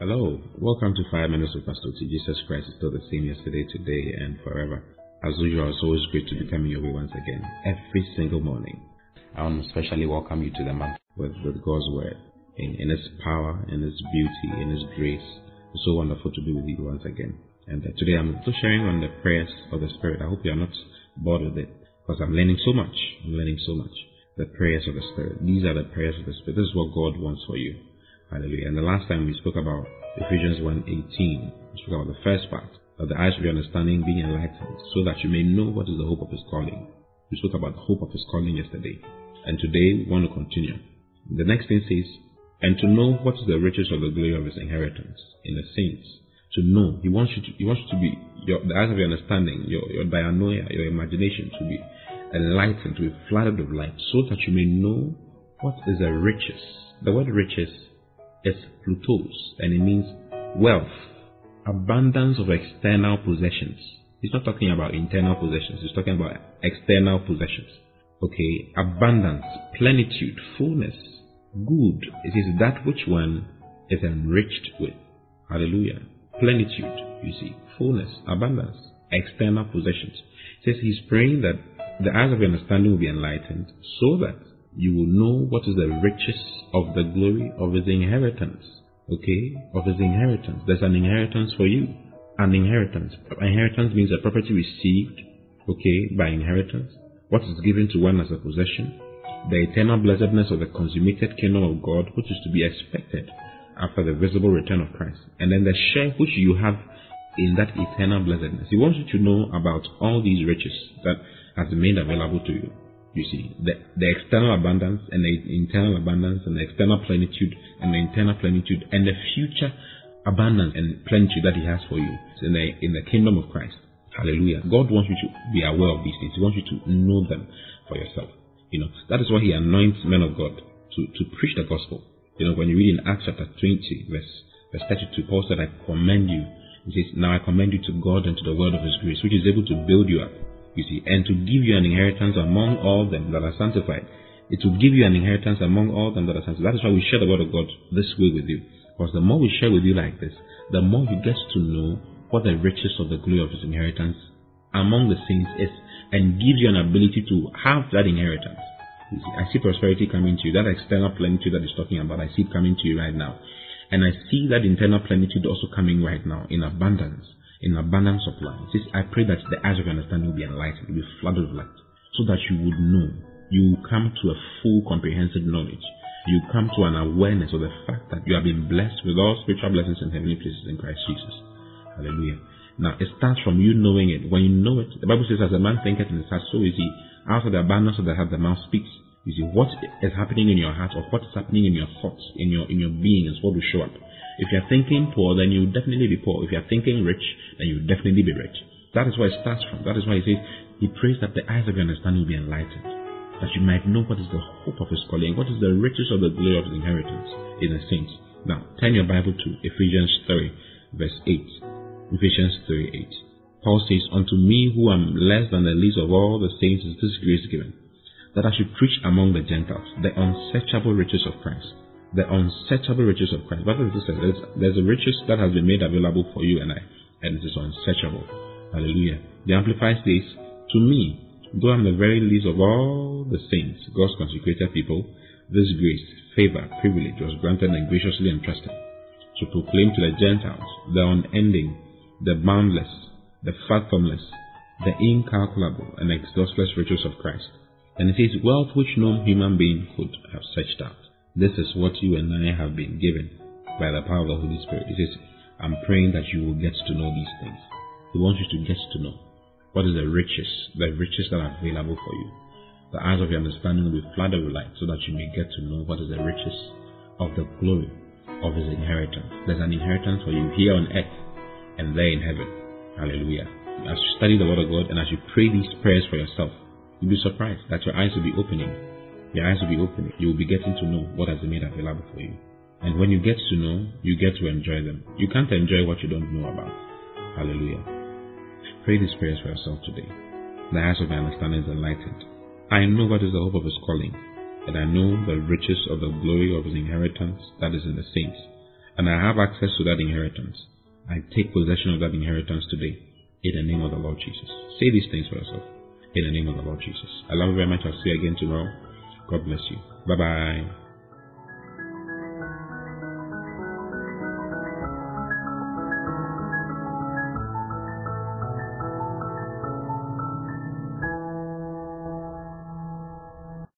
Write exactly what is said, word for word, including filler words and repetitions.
Hello, welcome to five Minutes with Pastor T. Jesus Christ is still the same yesterday, today, and forever. As usual, it's always great to be coming your way once again, every single morning. I want to especially welcome you to the month with, with God's Word, in, in its power, in its beauty, in its grace. It's so wonderful to be with you once again. And uh, today I'm also sharing on the prayers of the Spirit. I hope you are not bored with it, because I'm learning so much. I'm learning so much. The prayers of the Spirit. These are the prayers of the Spirit. This is what God wants for you. Hallelujah. And the last time we spoke about Ephesians one eighteen, we spoke about the first part, of the eyes of your understanding being enlightened, so that you may know what is the hope of His calling. We spoke about the hope of His calling yesterday. And today we want to continue. The next thing says, and to know what is the riches of the glory of His inheritance in the saints. To know. He wants you to, he wants you to be, your, the eyes of your understanding, your, your dianoia, your imagination to be enlightened, to be flooded with light, so that you may know what is the riches. The word riches is plutos, and it means wealth, abundance of external possessions. He's not talking about internal possessions, he's talking about external possessions. Okay, abundance, plenitude, fullness, good. It is that which one is enriched with. Hallelujah. Plenitude, you see, fullness, abundance, external possessions. It says he's praying that the eyes of your understanding will be enlightened, so that you will know what is the riches of the glory of His inheritance. Okay? Of His inheritance. There's an inheritance for you. An inheritance. Inheritance means a property received, okay, by inheritance. What is given to one as a possession. The eternal blessedness of the consummated kingdom of God, which is to be expected after the visible return of Christ. And then the share which you have in that eternal blessedness. He wants you to know about all these riches that has been made available to you. You see, the, the external abundance and the internal abundance and the external plenitude and the internal plenitude and the future abundance and plenitude that He has for you in the, in the kingdom of Christ. Hallelujah. God wants you to be aware of these things. He wants you to know them for yourself. You know, that is why He anoints men of God to, to preach the gospel. You know, when you read in Acts chapter twenty, verse, verse thirty-two, Paul said, I commend you. He says, now I commend you to God and to the word of His grace, which is able to build you up. You see, and to give you an inheritance among all them that are sanctified. It will give you an inheritance among all them that are sanctified. That is why we share the word of God this way with you. Because the more we share with you like this, the more you get to know what the riches of the glory of His inheritance among the saints is, and gives you an ability to have that inheritance. You see, I see prosperity coming to you. That external plenitude that He's talking about, I see it coming to you right now. And I see that internal plenitude also coming right now in abundance. In abundance of light. It says, I pray that the eyes of your understanding will be enlightened, will be flooded with light, so that you would know. You will come to a full comprehensive knowledge. You will come to an awareness of the fact that you have been blessed with all spiritual blessings in heavenly places in Christ Jesus. Hallelujah. Now, it starts from you knowing it. When you know it, the Bible says, as a man thinketh in his heart, so is he. Out of the abundance of the heart, the mouth speaks. You see, what is happening in your heart, or what is happening in your thoughts, in your in your being, is what will show up. If you are thinking poor, then you will definitely be poor. If you are thinking rich, then you will definitely be rich. That is where it starts from. That is why he says, he prays that the eyes of your understanding will be enlightened, that you might know what is the hope of His calling, what is the riches of the glory of His inheritance in the saints. Now, turn your Bible to Ephesians three, verse eight. Ephesians three, eight. Paul says, unto me who am less than the least of all the saints is this grace given, that I should preach among the Gentiles the unsearchable riches of Christ. The unsearchable riches of Christ. Brothers and sisters, there's, there's a riches that has been made available for you and I, and it is unsearchable. Hallelujah. The Amplified says, to me, though I'm the very least of all the saints, God's consecrated people, this grace, favor, privilege was granted and graciously entrusted to proclaim to the Gentiles the unending, the boundless, the fathomless, the incalculable and exhaustless riches of Christ. And it says, wealth which no human being could have searched out. This is what you and I have been given by the power of the Holy Spirit. It says, I'm praying that you will get to know these things. He wants you to get to know what is the riches, the riches that are available for you. The eyes of your understanding will be flooded with light, so that you may get to know what is the riches of the glory of His inheritance. There's an inheritance for you here on earth and there in heaven. Hallelujah. As you study the Word of God and as you pray these prayers for yourself, you'll be surprised that your eyes will be opening. Your eyes will be opening. You will be getting to know what has been made available for you. And when you get to know, you get to enjoy them. You can't enjoy what you don't know about. Hallelujah. Pray these prayers for yourself today. The eyes of my understanding is enlightened. I know what is the hope of His calling, and I know the riches of the glory of His inheritance that is in the saints, and I have access to that inheritance. I take possession of that inheritance today in the name of the Lord Jesus. Say these things for yourself in the name of the Lord Jesus. I love you very much. I'll see you again tomorrow. God bless you. Bye-bye.